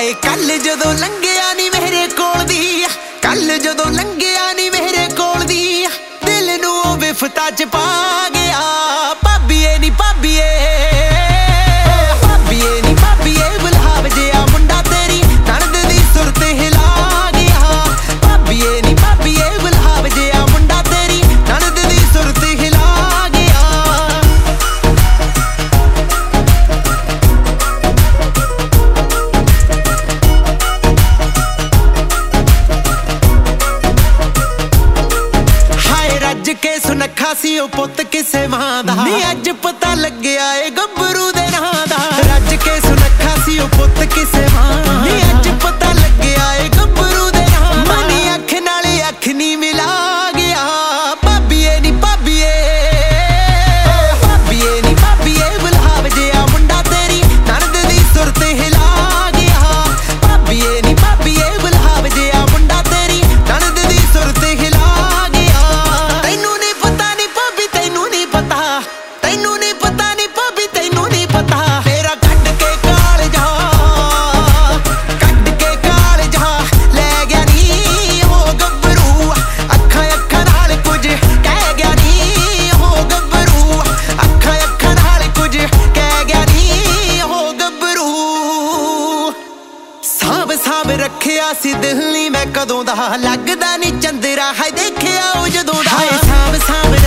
ਹਾਏ ਕੱਲ ਜਦੋਂ ਲੰਘਿਆ ਨੀ ਮੇਰੇ ਕੋਲ ਦੀ, ਕੱਲ ਜਦੋਂ ਲੰਘਿਆ ਨੀ ਮੇਰੇ ਕੋਲ ਦੀ, ਦਿਲ ਨੂੰ ਉਹ ਵਿਫਤਾ ਚ ਪਾ ਗਿਆ। ਭਾਬੀਏ ਨੀ ਭਾਬੀਏ, ਭਾਬੀਏ ਨੀ ਭਾਬੀਏ, ਗੁਲਾਬ ਜਿਹਾ ਮੁੰਡਾ ਤੇਰੀ ਨਣਦ ਦੀ ਸੁਰਤ ਹਿਲਾ ਗਿਆ। ਭਾਬੀਏ ਨੀ ਭਾਬੀਏ, ਗੁਲਾਬ ਜਿਹਾ ਮੁੰਡਾ ਤੇਰੀ ਨਣਦ ਦੀ ਸੁਰਤ ਹਿਲਾ ਗਿਆ। ਹਾਏ ਰੱਜ ਕੇ ਸੁਨੱਖਾ ਸੀ ਉਹ ਪੁੱਤ ਕਿਸੇ ਮਾਂ ਦਾ, ਨੀ ਅੱਜ ਪਤਾ ਲੱਗਿਆ ਏ ਗੱਭਰੂ ਦੇ ਨਾਂ ਦਾ। ਰੱਜ ਕੇ ਸੁਨੱਖਾ ਸੀ ਉਹ ਪੁੱਤ ਕਿਸੇ ਮਾਂ ਦਾ, ਨੀ ਅੱਜ ਪਤਾ ਲੱਗਿਆ ਏ ਗੱਭਰੂ ਦੇ ਨਾਂ ਦਾ। ਮਨੀ ਅੱਖ ਨਾਲ ਅੱਖ ਨੀ ਮਿਲਾ ਗਿਆ। ਭਾਬੀਏ ਨੀ ਭਾਬੀਏ, ਭਾਬੀਏ ਨੀ ਭਾਬੀਏ, ਗੁਲਾਬ ਜਿਹਾ ਮੁੰਡਾ ਤੇਰੀ ਨਣਦ ਦੀ ਸੁਰਤ ਹਿਲਾ ਗਿਆ। ਭਾਬੀਏ ਨੀ ਭਾਬੀਏ, ਗੁਲਾਬ ਜਿਹਾ ਮੁੰਡਾ ਤੇਰੀ ਨਣਦ ਦੀ ਸੁਰਤ ਹਿਲਾ ਗਿਆ। ਤੈਨੂੰ ਨੀ ਪਤਾ ਨੀ ਭਾਬੀ, ਤੈਨੂੰ ਨੀ ਪਤਾ, ਤੈਨੂੰ ਨੀ ਪਤਾ ਨੀ ਭਾਬੀ, ਤੈਨੂੰ ਨੀ ਪਤਾ। ਤੇਰਾ ਕੱਢ ਕੇ ਕਾਲਜਾ, ਕੱਢ ਕੇ ਕਾਲਜਾ ਲੈ ਗਿਆ ਨੀ ਉਹ ਗੱਭਰੂ। ਅੱਖਾਂ ਅੱਖਾਂ ਨਾਲ ਕੁਝ ਕਹਿ ਗਿਆ ਨੀ ਉਹ ਗੱਭਰੂ। ਅੱਖਾਂ ਅੱਖਾਂ ਨਾਲ ਕੁਝ ਕਹਿ ਗਿਆ ਨੀ ਉਹ ਗੱਭਰੂ। ਸਾਂਭ ਸਾਂਭ ਰੱਖਿਆ ਸੀ ਦਿਲ ਨੀ ਮੈਂ ਕਦੋਂ ਦਾ, ਲੱਗਦਾ ਨੀ ਚੰਦਰਾ ਹੈ ਦੇਖਿਆ ਉਹ ਜਦੋਂ ਦਾ। ਸਾਂਭ ਸਾਂਭ